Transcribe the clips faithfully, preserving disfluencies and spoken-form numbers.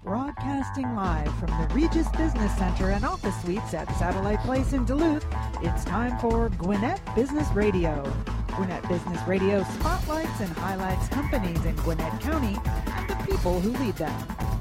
Broadcasting live from the Regis Business Center and office suites at Satellite Place in Duluth, it's time for Gwinnett Business Radio. Gwinnett Business Radio spotlights and highlights companies in Gwinnett County and the people who lead them.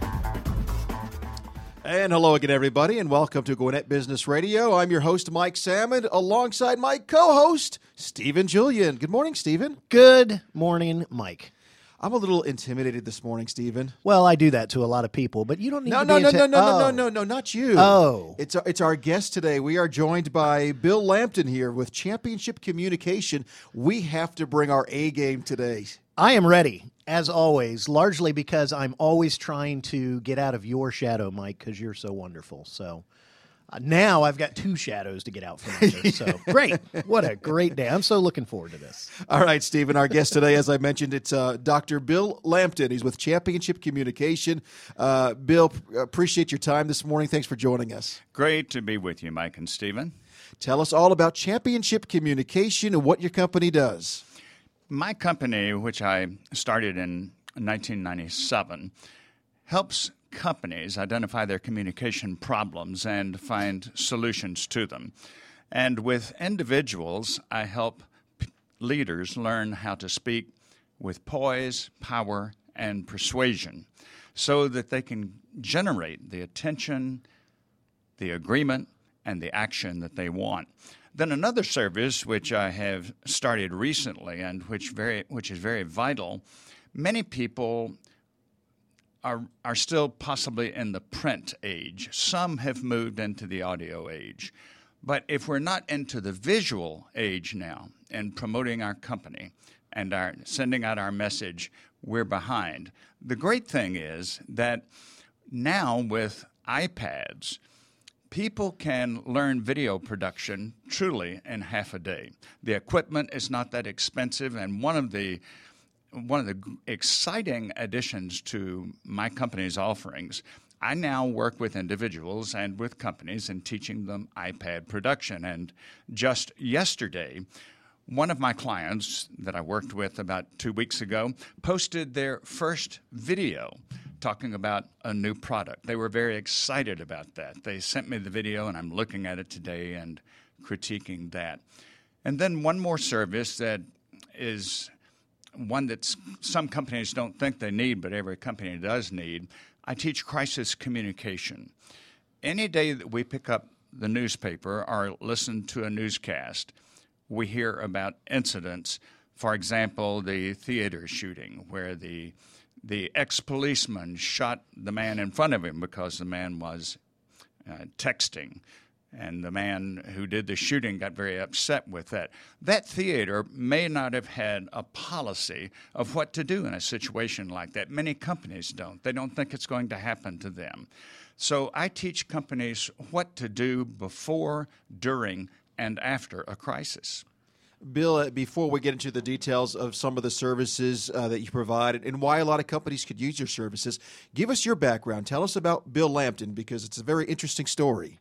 And hello again, everybody, and welcome to Gwinnett Business Radio. I'm your host, Mike Salmon, alongside my co-host, Stephen Julian. Good morning, Stephen. Good morning, Mike. I'm a little intimidated this morning, Stephen. Well, I do that to a lot of people, but you don't need no, to no, be no, inti- no, no, oh. no, no, no, no, not you. Oh. It's our, it's our guest today. We are joined by Bill Lampton here with Championship Communication. We have to bring our A game today. I am ready, as always, largely because I'm always trying to get out of your shadow, Mike, because you're so wonderful. So uh, now I've got two shadows to get out from under. So great. What a great day. I'm so looking forward to this. All right, Stephen, our guest today, as I mentioned, it's uh, Doctor Bill Lampton. He's with Championship Communication. Uh, Bill, appreciate your time this morning. Thanks for joining us. Great to be with you, Mike and Stephen. Tell us all about Championship Communication and what your company does. My company, which I started in nineteen ninety-seven, helps companies identify their communication problems and find solutions to them. And with individuals, I help p- leaders learn how to speak with poise, power, and persuasion so that they can generate the attention, the agreement, and the action that they want. Then another service which I have started recently and which very which is very vital, many people are are still possibly in the print age. Some have moved into the audio age. But if we're not into the visual age now and promoting our company and our sending out our message, we're behind. The great thing is that now with iPads, people can learn video production truly in half a day. The equipment is not that expensive, and one of the one of the exciting additions to my company's offerings, I now work with individuals and with companies in teaching them iPad production. And just yesterday, one of my clients that I worked with about two weeks ago posted their first video talking about a new product. They were very excited about that. They sent me the video, and I'm looking at it today and critiquing that. And then one more service that is one that some companies don't think they need, but every company does need. I teach crisis communication. Any day that we pick up the newspaper or listen to a newscast, we hear about incidents. For example, the theater shooting where the The ex-policeman shot the man in front of him because the man was uh, texting, and the man who did the shooting got very upset with that. That theater may not have had a policy of what to do in a situation like that. Many companies don't. They don't think it's going to happen to them. So I teach companies what to do before, during, and after a crisis. Bill, before we get into the details of some of the services uh, that you provide and why a lot of companies could use your services, give us your background. Tell us about Bill Lampton, because it's a very interesting story.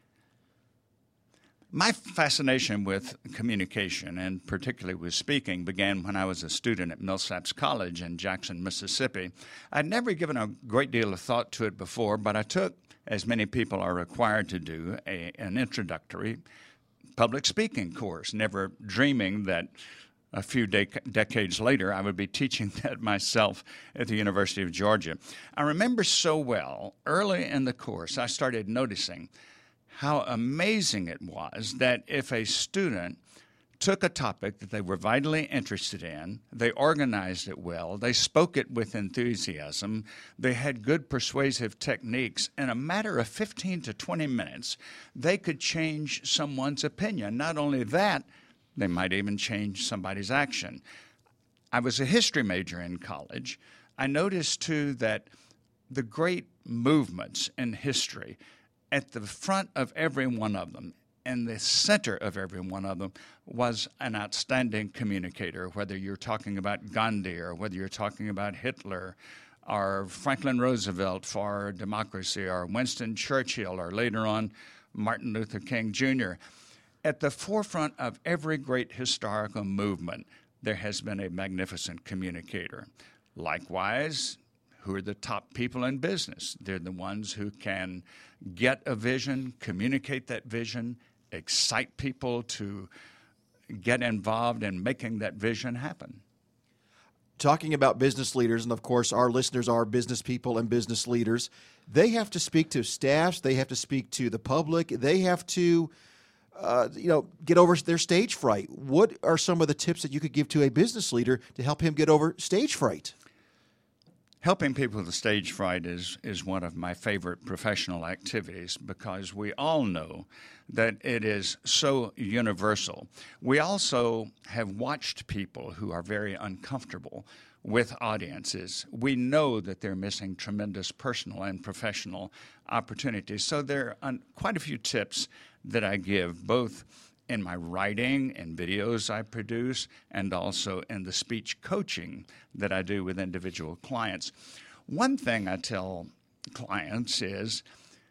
My fascination with communication, and particularly with speaking, began when I was a student at Millsaps College in Jackson, Mississippi. I'd never given a great deal of thought to it before, but I took, as many people are required to do, a, an introductory public speaking course, never dreaming that a few dec- decades later I would be teaching that myself at the University of Georgia. I remember so well, early in the course, I started noticing how amazing it was that if a student took a topic that they were vitally interested in, they organized it well, they spoke it with enthusiasm, they had good persuasive techniques, in a matter of fifteen to twenty minutes, they could change someone's opinion. Not only that, they might even change somebody's action. I was a history major in college. I noticed, too, that the great movements in history, at the front of every one of them, in the center of every one of them, was an outstanding communicator, whether you're talking about Gandhi or whether you're talking about Hitler or Franklin Roosevelt for democracy or Winston Churchill or later on Martin Luther King Junior At the forefront of every great historical movement, there has been a magnificent communicator. Likewise, who are the top people in business. They're the ones who can get a vision, communicate that vision, excite people to get involved in making that vision happen. Talking about business leaders, and of course our listeners are business people and business leaders, they have to speak to staffs, they have to speak to the public, they have to uh, you know, get over their stage fright. What are some of the tips that you could give to a business leader to help him get over stage fright? Helping people with stage fright is, is one of my favorite professional activities because we all know that it is so universal. We also have watched people who are very uncomfortable with audiences. We know that they're missing tremendous personal and professional opportunities. So there are quite a few tips that I give, both in my writing and videos I produce, and also in the speech coaching that I do with individual clients. One thing I tell clients is,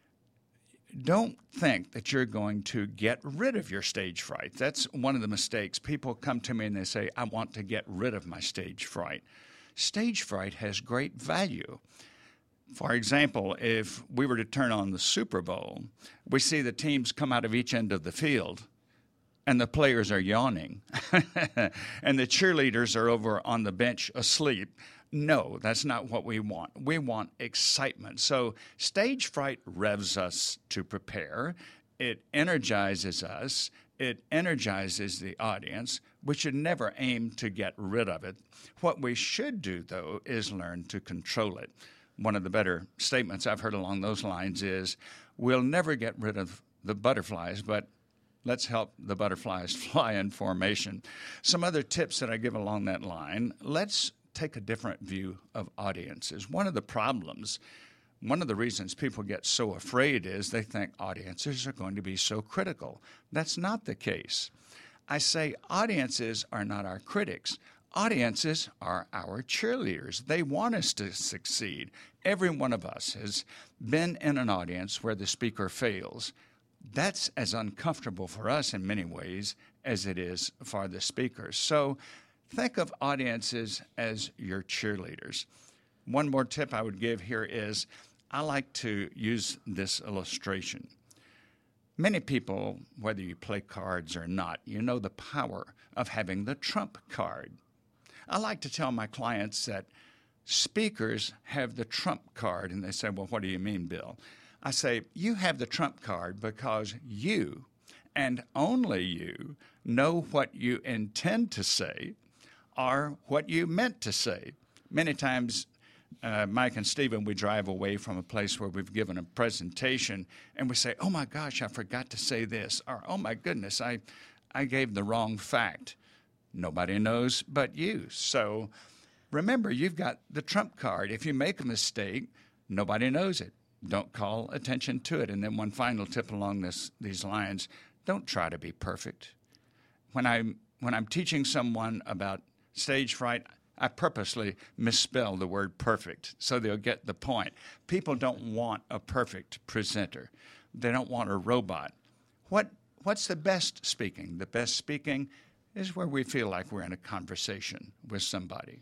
don't think that you're going to get rid of your stage fright. That's one of the mistakes. People come to me and they say, I want to get rid of my stage fright. Stage fright has great value. For example, if we were to turn on the Super Bowl, we see the teams come out of each end of the field, and the players are yawning, and the cheerleaders are over on the bench asleep. No, that's not what we want. We want excitement. So stage fright revs us to prepare. It energizes us. It energizes the audience. We should never aim to get rid of it. What we should do, though, is learn to control it. One of the better statements I've heard along those lines is, we'll never get rid of the butterflies, but let's help the butterflies fly in formation. Some other tips that I give along that line, let's take a different view of audiences. One of the problems, one of the reasons people get so afraid is they think audiences are going to be so critical. That's not the case. I say audiences are not our critics. Audiences are our cheerleaders. They want us to succeed. Every one of us has been in an audience where the speaker fails. That's as uncomfortable for us in many ways as it is for the speakers. So think of audiences as your cheerleaders. One more tip I would give here is, I like to use this illustration. Many people, whether you play cards or not, you know the power of having the trump card. I like to tell my clients that speakers have the trump card, and they say, well, what do you mean, Bill? I say, you have the trump card because you, and only you, know what you intend to say or what you meant to say. Many times, uh, Mike and Stephen, we drive away from a place where we've given a presentation, and we say, oh my gosh, I forgot to say this, or oh my goodness, I, I gave the wrong fact. Nobody knows but you. So remember, you've got the trump card. If you make a mistake, nobody knows it. Don't call attention to it. And then one final tip along this, these lines, don't try to be perfect. When I'm, when I'm teaching someone about stage fright, I purposely misspell the word perfect so they'll get the point. People don't want a perfect presenter. They don't want a robot. What, what's the best speaking? The best speaking is where we feel like we're in a conversation with somebody.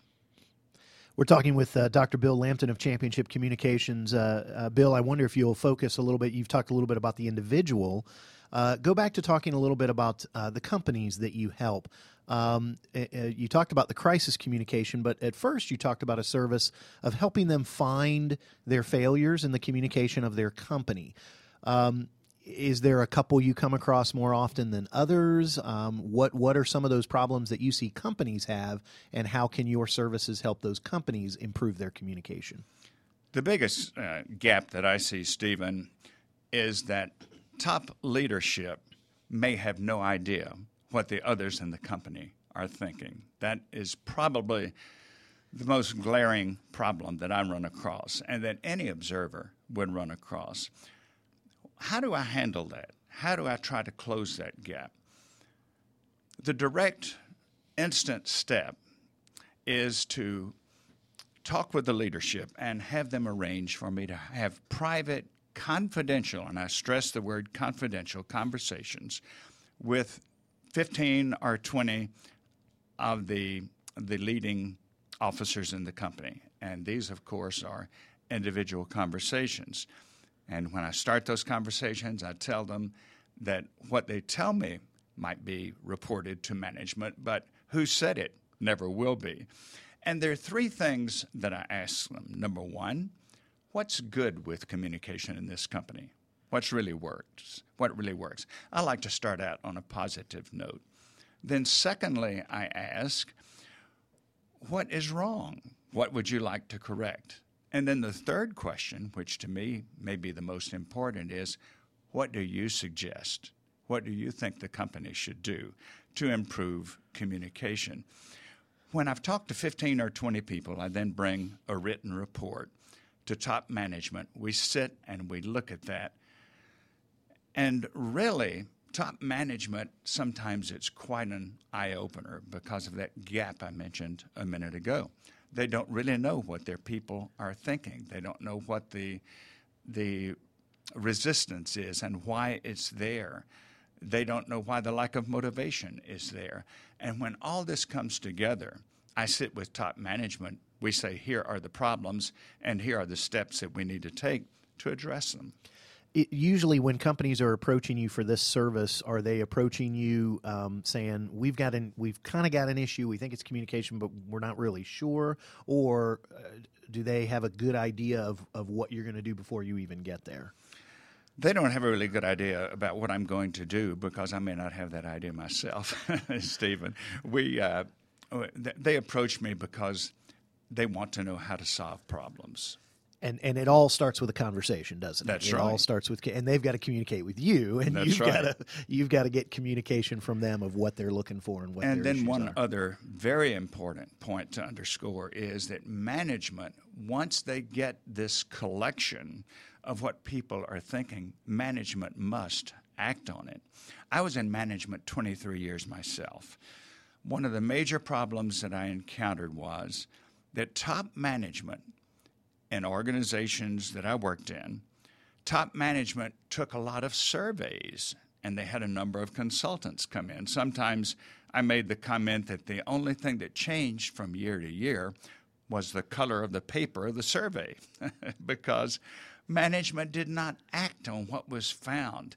We're talking with uh, Doctor Bill Lampton of Championship Communications. Uh, uh, Bill, I wonder if you'll focus a little bit. You've talked a little bit about the individual. Uh, go back to talking a little bit about uh, the companies that you help. Um, uh, you talked about the crisis communication, but at first you talked about a service of helping them find their failures in the communication of their company. Um, Is there a couple you come across more often than others? Um, what what are some of those problems that you see companies have, and how can your services help those companies improve their communication? The biggest uh, gap that I see, Stephen, is that top leadership may have no idea what the others in the company are thinking. That is probably the most glaring problem that I run across, and that any observer would run across. How do I handle that? How do I try to close that gap? The direct, instant step is to talk with the leadership and have them arrange for me to have private, confidential, and I stress the word confidential, conversations with fifteen or twenty of the, the leading officers in the company. And these, of course, are individual conversations. And when I start those conversations, I tell them that what they tell me might be reported to management, but who said it never will be. And there are three things that I ask them. Number one, what's good with communication in this company? What's really works? What really works? I like to start out on a positive note. Then secondly, I ask, what is wrong? What would you like to correct? And then the third question, which to me may be the most important, is what do you suggest? What do you think the company should do to improve communication? When I've talked to fifteen or twenty people, I then bring a written report to top management. We sit and we look at that. And really, top management, sometimes it's quite an eye-opener because of that gap I mentioned a minute ago. They don't really know what their people are thinking. They don't know what the, the resistance is and why it's there. They don't know why the lack of motivation is there. And when all this comes together, I sit with top management. We say, here are the problems, and here are the steps that we need to take to address them. It, usually when companies are approaching you for this service, are they approaching you um, saying, we've got an, we've kind of got an issue, we think it's communication, but we're not really sure? Or uh, do they have a good idea of, of what you're going to do before you even get there? They don't have a really good idea about what I'm going to do because I may not have that idea myself, Stephen. We, uh, they approach me because they want to know how to solve problems. And and it all starts with a conversation, doesn't it? That's it right. It all starts with, and they've got to communicate with you, and That's you've right. got to you've got to get communication from them of what they're looking for and what and their then issues one are. other very important point to underscore is that management, once they get this collection of what people are thinking, management must act on it. I was in management twenty-three years myself. One of the major problems that I encountered was that top management in organizations that I worked in, top management took a lot of surveys, and they had a number of consultants come in. Sometimes I made the comment that the only thing that changed from year to year was the color of the paper of the survey because management did not act on what was found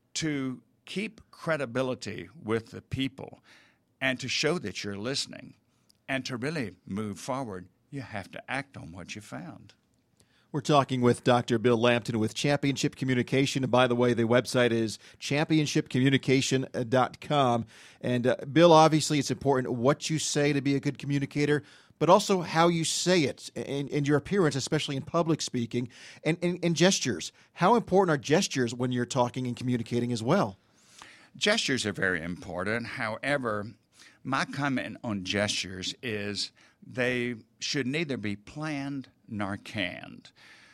to keep credibility with the people and to show that you're listening and to really move forward. You have to act on what you found. We're talking with Doctor Bill Lampton with Championship Communication. And by the way, the website is championship communication dot com. And uh, Bill, obviously it's important what you say to be a good communicator, but also how you say it and, and your appearance, especially in public speaking, and, and, and gestures. How important are gestures when you're talking and communicating as well? Gestures are very important. However, my comment on gestures is they should neither be planned nor canned.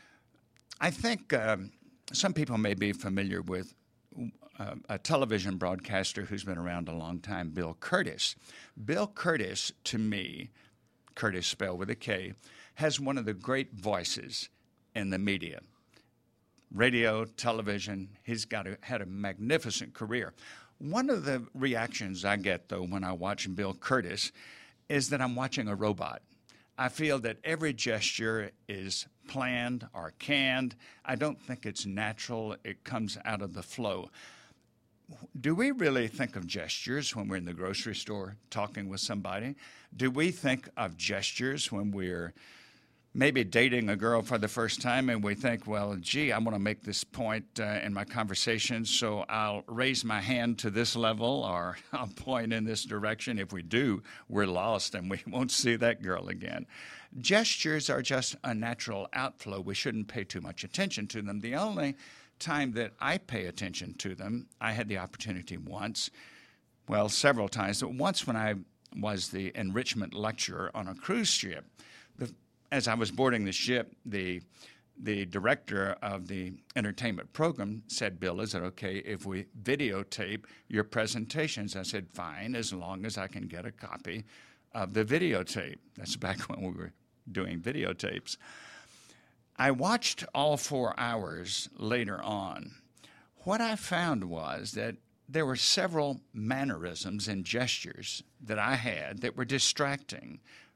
I think um, some people may be familiar with uh, a television broadcaster who's been around a long time, Bill Curtis. Bill Curtis, to me, Curtis spelled with a K, has one of the great voices in the media. Radio, television, he's got a, had a magnificent career. One of the reactions I get, though, when I watch Bill Curtis is that I'm watching a robot. I feel that every gesture is planned or canned. I don't think it's natural. It comes out of the flow. Do we really think of gestures when we're in the grocery store talking with somebody? Do we think of gestures when we're maybe dating a girl for the first time and we think, well, gee, I want to make this point uh, in my conversation, so I'll raise my hand to this level or I'll point in this direction. If we do, we're lost and we won't see that girl again. Gestures are just a natural outflow. We shouldn't pay too much attention to them. The only time that I pay attention to them, I had the opportunity once, well, several times, but once when I was the enrichment lecturer on a cruise ship. The As I was boarding the ship, the the director of the entertainment program said, Bill, is it okay if we videotape your presentations? I said, fine, as long as I can get a copy of the videotape. That's back when we were doing videotapes. I watched all four hours later on. What I found was that there were several mannerisms and gestures that I had that were distracting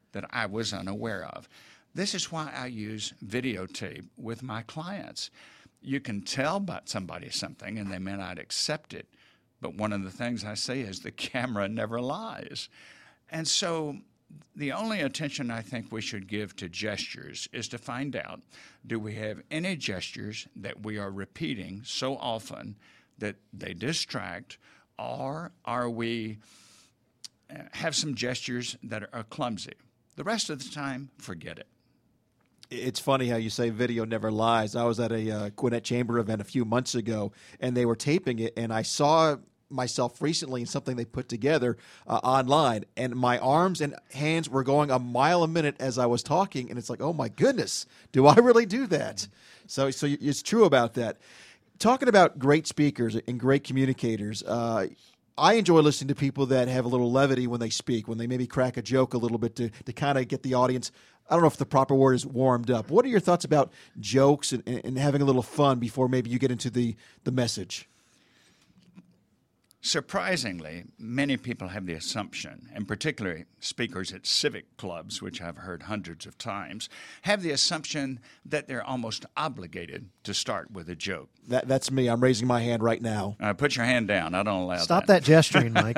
that I was unaware of. This is why I use videotape with my clients. You can tell about somebody something and they may not accept it, but one of the things I say is the camera never lies. And so the only attention I think we should give to gestures is to find out, do we have any gestures that we are repeating so often that they distract, or are we have some gestures that are clumsy? The rest of the time, forget it. It's funny how you say video never lies. I was at a uh, Gwinnett Chamber event a few months ago, and they were taping it, and I saw myself recently in something they put together uh, online, and my arms and hands were going a mile a minute as I was talking, and it's like, oh my goodness, do I really do that? So, so it's true about that. Talking about great speakers and great communicators, uh, I enjoy listening to people that have a little levity when they speak, when they maybe crack a joke a little bit to, to kind of get the audience, I don't know if the proper word is warmed up. What are your thoughts about jokes and, and having a little fun before maybe you get into the, the message? Surprisingly, many people have the assumption, and particularly speakers at civic clubs, which I've heard hundreds of times, have the assumption that they're almost obligated to start with a joke. That, that's me. I'm raising my hand right now. Uh, put your hand down. I don't allow Stop that. that gesturing, Mike.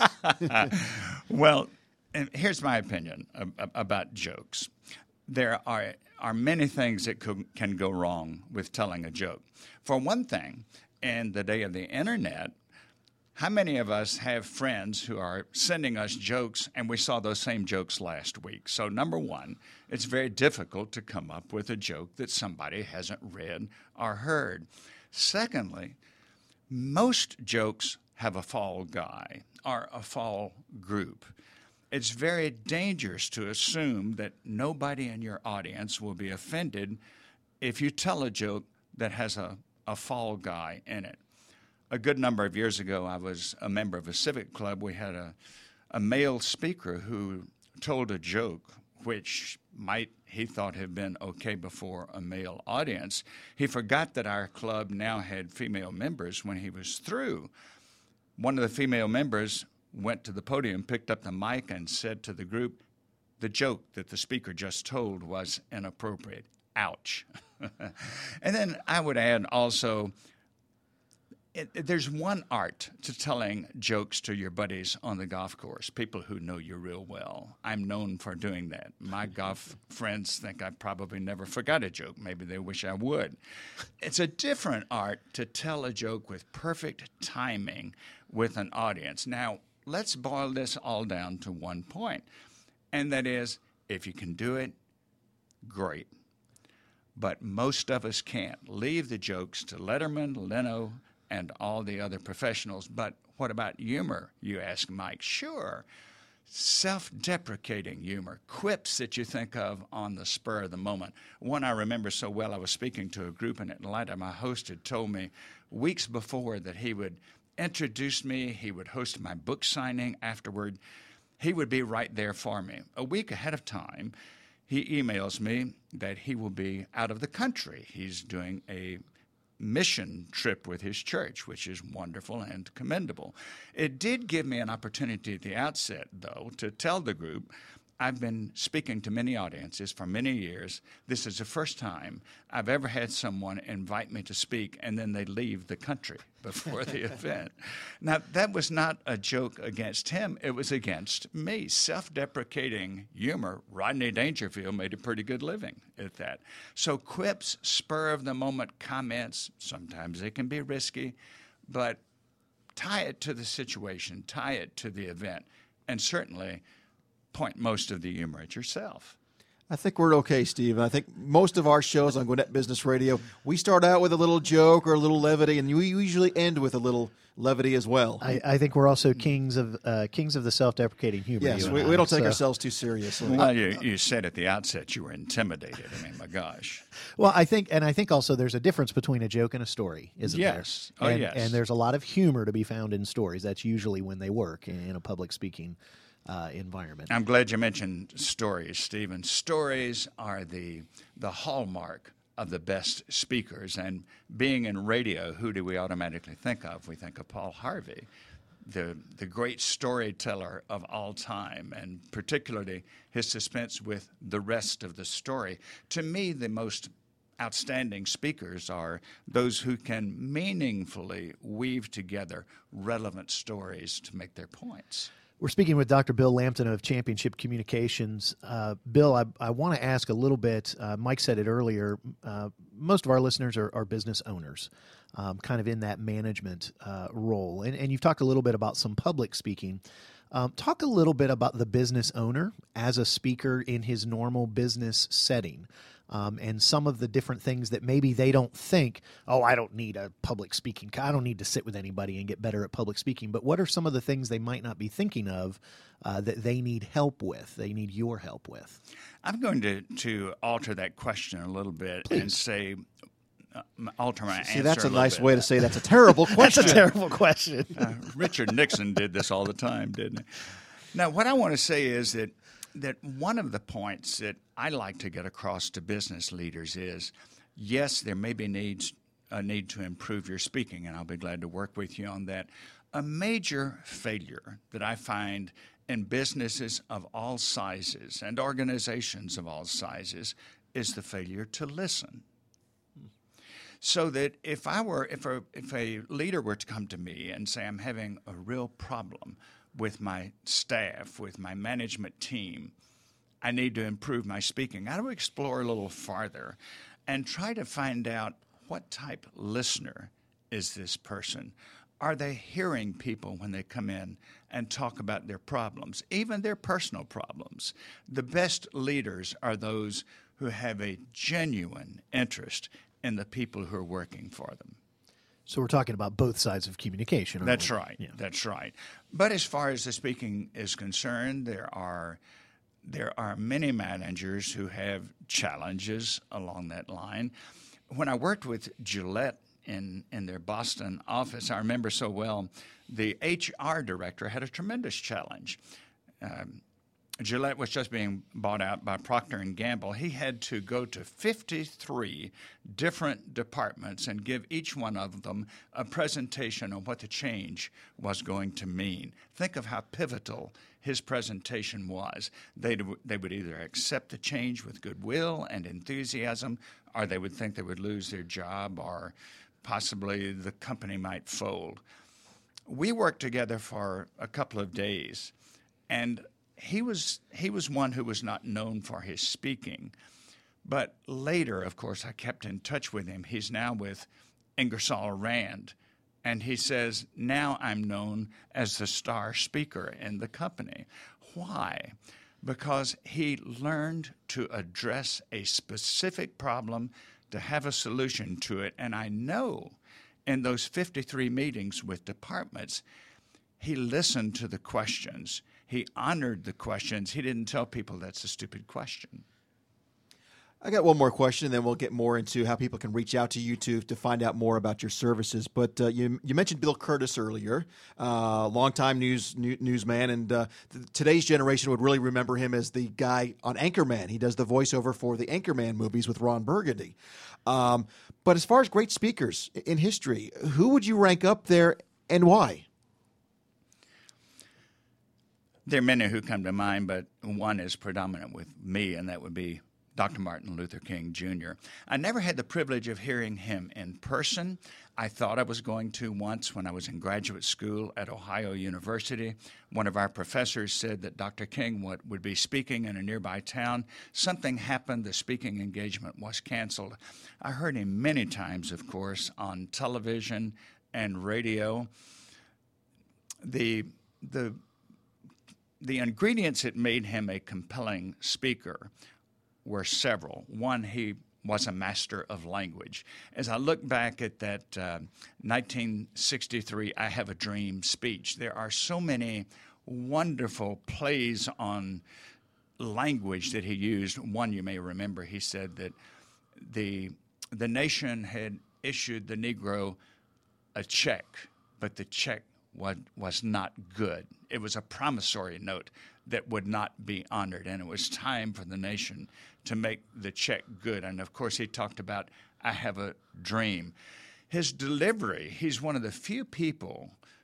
Well, and here's my opinion ab- about jokes. There are, are many things that could, can go wrong with telling a joke. For one thing, in the day of the internet, how many of us have friends who are sending us jokes and we saw those same jokes last week? So number one, it's very difficult to come up with a joke that somebody hasn't read or heard. Secondly, most jokes have a fall guy or a fall group. It's very dangerous to assume that nobody in your audience will be offended if you tell a joke that has a, a fall guy in it. A good number of years ago, I was a member of a civic club. We had a, a male speaker who told a joke which might, he thought, have been okay before a male audience. He forgot that our club now had female members when he was through. One of the female members went to the podium, picked up the mic, and said to the group, the joke that the speaker just told was inappropriate. Ouch. And then I would add also, It, it, there's one art to telling jokes to your buddies on the golf course, people who know you real well. I'm known for doing that. My golf friends think I probably never forgot a joke. Maybe they wish I would. It's a different art to tell a joke with perfect timing with an audience. Now, let's boil this all down to one point, and that is, if you can do it, great. But most of us can't. Leave the jokes to Letterman, Leno, and all the other professionals. But what about humor, you ask Mike? Sure. Self-deprecating humor, quips that you think of on the spur of the moment. One I remember so well, I was speaking to a group in Atlanta. My host had told me weeks before that he would introduce me, he would host my book signing afterward. He would be right there for me. A week ahead of time, he emails me that he will be out of the country. He's doing a mission trip with his church, which is wonderful and commendable. It did give me an opportunity at the outset, though, to tell the group, I've been speaking to many audiences for many years. This is the first time I've ever had someone invite me to speak and then they leave the country before the event. Now, that was not a joke against him. It was against me. Self-deprecating humor. Rodney Dangerfield made a pretty good living at that. So quips, spur-of-the-moment comments, sometimes they can be risky, but tie it to the situation, tie it to the event, and certainly point most of the humor at yourself. I think we're okay, Steve. I think most of our shows on Gwinnett Business Radio, we start out with a little joke or a little levity, and we usually end with a little levity as well. I, I think we're also kings of uh, kings of the self-deprecating humor. Yes, we, we don't take so. ourselves too seriously. Well, you, you said at the outset you were intimidated. I mean, my gosh. Well, I think, and I think also there's a difference between a joke and a story, isn't yes. there? Oh, and, yes. And there's a lot of humor to be found in stories. That's usually when they work in, in a public speaking Uh, environment. I'm glad you mentioned stories, Stephen. Stories are the the hallmark of the best speakers. And being in radio, who do we automatically think of? We think of Paul Harvey. the the great storyteller of all time, and particularly his suspense with the rest of the story. To me, the most outstanding speakers are those who can meaningfully weave together relevant stories to make their points. We're speaking with Doctor Bill Lampton of Championship Communications. Uh, Bill, I, I want to ask a little bit. Uh, Mike said it earlier. Uh, most of our listeners are, are business owners, um, kind of in that management uh, role. And, and you've talked a little bit about some public speaking. Um, talk a little bit about the business owner as a speaker in his normal business setting. Um, and some of the different things that maybe they don't think, oh, I don't need a public speaking. I don't need to sit with anybody and get better at public speaking. But what are some of the things they might not be thinking of uh, that they need help with, they need your help with? I'm going to, to alter that question a little bit Please. and say, uh, alter my See, answer that's a, a nice bit. way to say that's a terrible question. That's a terrible question. uh, Richard Nixon did this all the time, didn't he? Now, what I want to say is that that one of the points that I like to get across to business leaders is, yes, there may be needs a need to improve your speaking, and I'll be glad to work with you on that. A major failure that I find in businesses of all sizes and organizations of all sizes is the failure to listen. So that if I were, if a, if a leader were to come to me and say, I'm having a real problem with my staff, with my management team, I need to improve my speaking, I would explore a little farther and try to find out what type listener is this person. Are they hearing people when they come in and talk about their problems, even their personal problems? The best leaders are those who have a genuine interest in the people who are working for them. So we're talking about both sides of communication. aren't That's we? right. Yeah. That's right. But as far as the speaking is concerned, there are there are many managers who have challenges along that line. When I worked with Gillette in, in their Boston office, I remember so well, the H R director had a tremendous challenge. Um, Gillette was just being bought out by Procter and Gamble. He had to go to fifty-three different departments and give each one of them a presentation on what the change was going to mean. Think of how pivotal his presentation was. They they would either accept the change with goodwill and enthusiasm, or they would think they would lose their job, or possibly the company might fold. We worked together for a couple of days, and He was he was one who was not known for his speaking. But later, of course, I kept in touch with him. He's now with Ingersoll Rand. And he says, now I'm known as the star speaker in the company. Why? Because he learned to address a specific problem, to have a solution to it. And I know in those fifty-three meetings with departments, he listened to the questions. He honored the questions. He didn't tell people that's a stupid question. I got one more question, and then we'll get more into how people can reach out to you to, to find out more about your services. But uh, you you mentioned Bill Kurtis earlier, uh, longtime news new, newsman, and uh, th- today's generation would really remember him as the guy on Anchorman. He does the voiceover for the Anchorman movies with Ron Burgundy. Um, but as far as great speakers in history, who would you rank up there, and why? There are many who come to mind, but one is predominant with me, and that would be Doctor Martin Luther King Junior I never had the privilege of hearing him in person. I thought I was going to once when I was in graduate school at Ohio University. One of our professors said that Doctor King would, would be speaking in a nearby town. Something happened. The speaking engagement was canceled. I heard him many times, of course, on television and radio. The the The ingredients that made him a compelling speaker were several. One, he was a master of language. As I look back at that uh, nineteen sixty-three I Have a Dream speech, there are so many wonderful plays on language that he used. One you may remember, he said that the, the nation had issued the Negro a check, but the check was, was not good. It was a promissory note that would not be honored, and it was time for the nation to make the check good. And, of course, he talked about, I have a dream. His delivery, he's one of the few people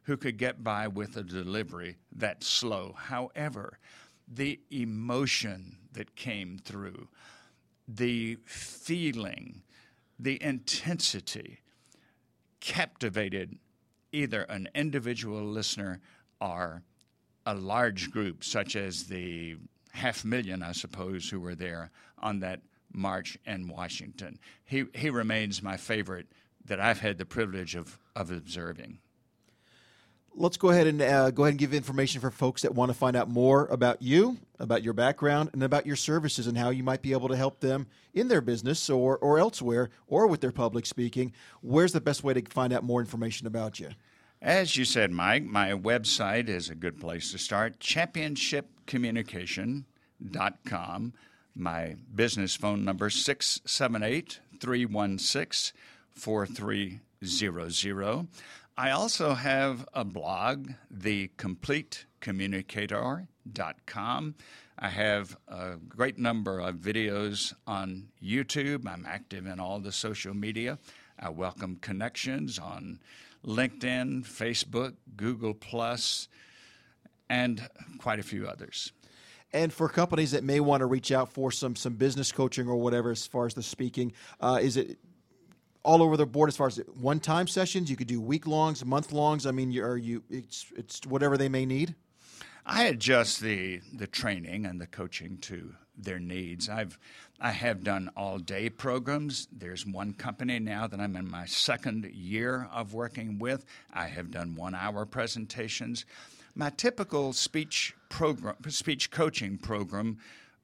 who could get by with a delivery that slow. However, the emotion that came through, the feeling, the intensity captivated either an individual listener or a large group, such as the half million, I suppose, who were there on that march in Washington. He he remains my favorite that I've had the privilege of, of observing. Let's go ahead and uh, go ahead and give information for folks that want to find out more about you, about your background, and about your services and how you might be able to help them in their business or, or elsewhere or with their public speaking. Where's the best way to find out more information about you? As you said, Mike, my website is a good place to start, championship communication dot com. My business phone number, six seven eight, three one six, four three zero zero. I also have a blog, the complete communicator dot com. I have a great number of videos on YouTube. I'm active in all the social media. I welcome connections on LinkedIn, Facebook, Google Plus, and quite a few others. And for companies that may want to reach out for some some business coaching or whatever as far as the speaking, uh, is it all over the board as far as one-time sessions? You could do week-longs, month-longs. I mean, you, are you it's it's whatever they may need? I adjust the the training and the coaching to their needs. I've I have done all-day programs. There's one company now that I'm in my second year of working with. I have done one-hour presentations. My typical speech program, speech coaching program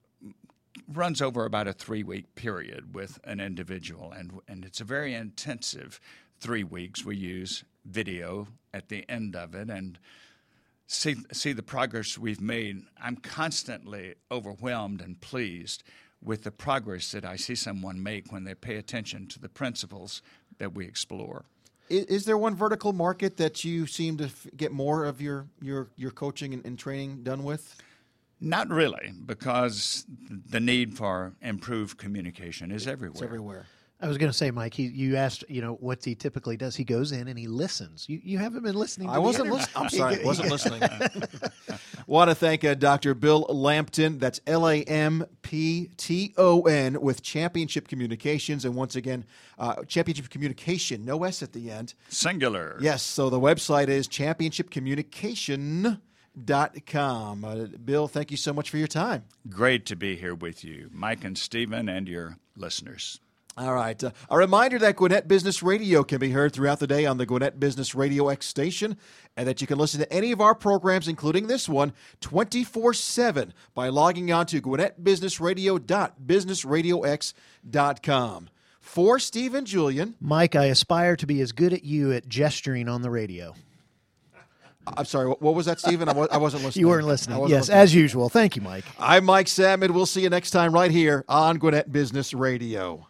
runs over about a three-week period with an individual, and and it's a very intensive three weeks. We use video at the end of it and see see the progress we've made. I'm constantly overwhelmed and pleased with the progress that I see someone make when they pay attention to the principles that we explore. Is, is there one vertical market that you seem to f- get more of your your, your coaching and, and training done with? Not really, because the need for improved communication is everywhere. It's everywhere. I was going to say, Mike, he, you asked, you know, what he typically does. He goes in and he listens. You you haven't been listening to I the wasn't interview. listening. I'm sorry, I wasn't listening. Want to thank uh, Doctor Bill Lampton. That's L A M P T O N with Championship Communications. And once again, uh, Championship Communication, no S at the end. Singular. Yes, so the website is championship communication dot com. Uh, Bill, thank you so much for your time. Great to be here with you, Mike and Stephen, and your listeners. All right. Uh, a reminder that Gwinnett Business Radio can be heard throughout the day on the Gwinnett Business Radio X station, and that you can listen to any of our programs, including this one, twenty-four seven by logging on to gwinnett business radio dot business radio x dot com. For Steve and Julian. Mike, I aspire to be as good at you at gesturing on the radio. I'm sorry, what was that, Stephen? I, was, I wasn't listening. You weren't listening. Wasn't Yes, listening. as usual. Thank you, Mike. I'm Mike Salmon. We'll see you next time right here on Gwinnett Business Radio.